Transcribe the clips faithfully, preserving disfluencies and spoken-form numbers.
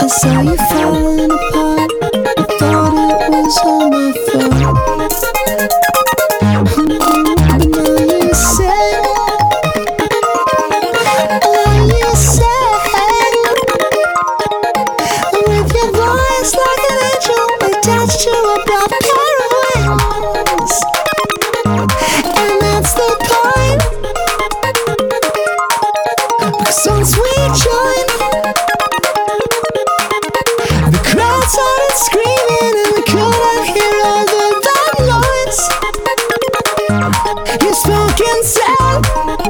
saw you falling apart. I thought it was all my fault. But now you say, now you say, with your voice like an angel attached to a black pair of wings. And that's the point, because once we join, the crowd started screaming and we couldn't hear all of that noise. You spoke and said,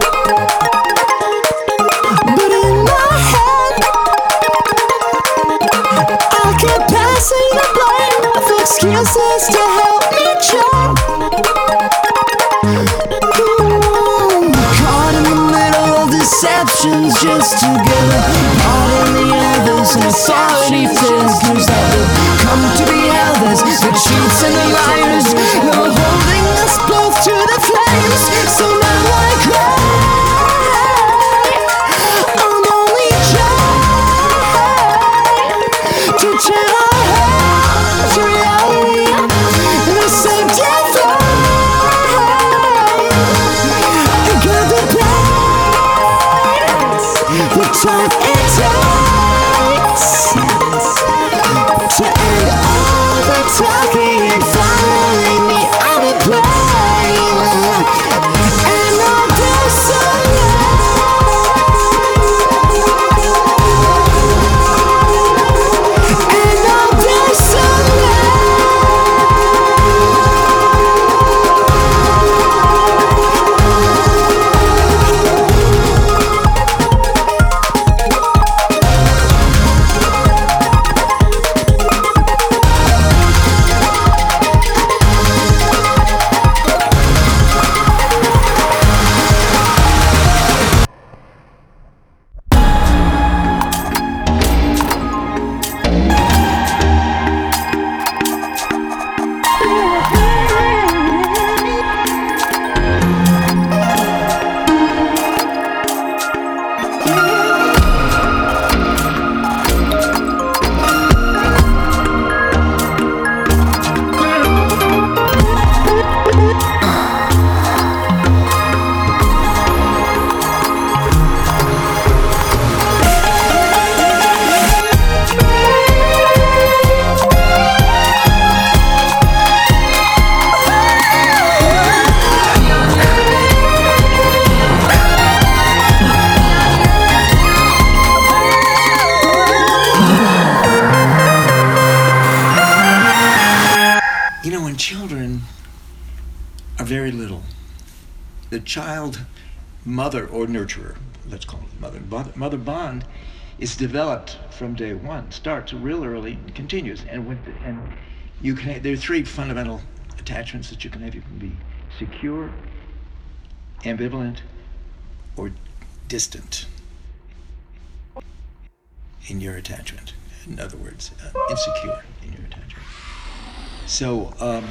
but in my head I kept passing the blame for excuses to help me try. Ooh, caught in the middle of deceptions just together, part in the others and authority figures that will come to be elders. The cheats and the liars, they were holding us both to the flames. So now I cry, I'm only trying to turn our hearts to reality. The same death I got the pains, the time it takes to end all the talking and finally me on a plane. And I'll do some And I'll do some You know, when children are very little, the child mother or nurturer, let's call it mother, mother bond, is developed from day one, starts real early and continues. And with the, and you can there are three fundamental attachments that you can have. You can be secure, ambivalent, or distant in your attachment. In other words, uh, insecure in your attachment. So, um,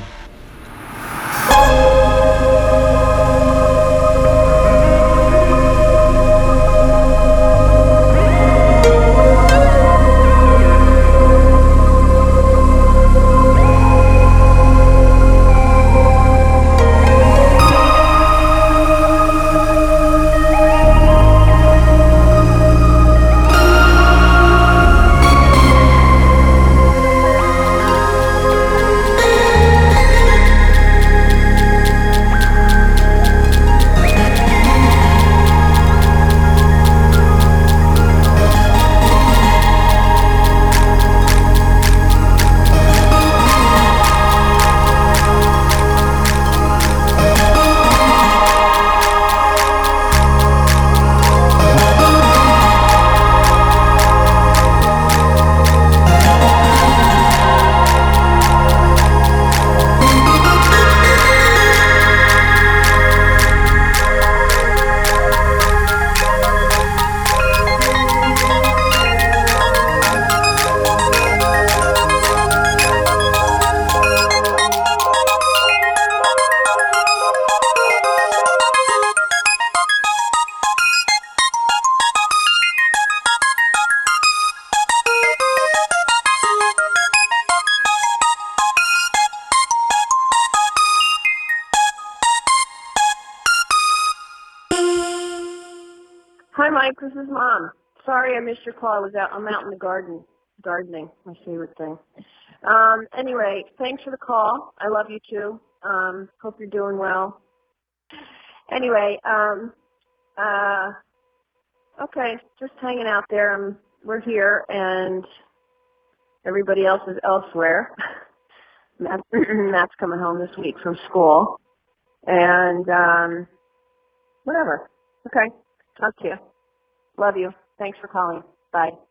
This is Mom. Sorry I missed your call. I was out. I'm out in the garden, gardening, my favorite thing. Um, anyway, thanks for the call. I love you too. Um, hope you're doing well. Anyway, um, uh, okay, just hanging out there. Um, we're here, and everybody else is elsewhere. Matt, Matt's coming home this week from school, and um, whatever. Okay, talk to you. Love you. Thanks for calling. Bye.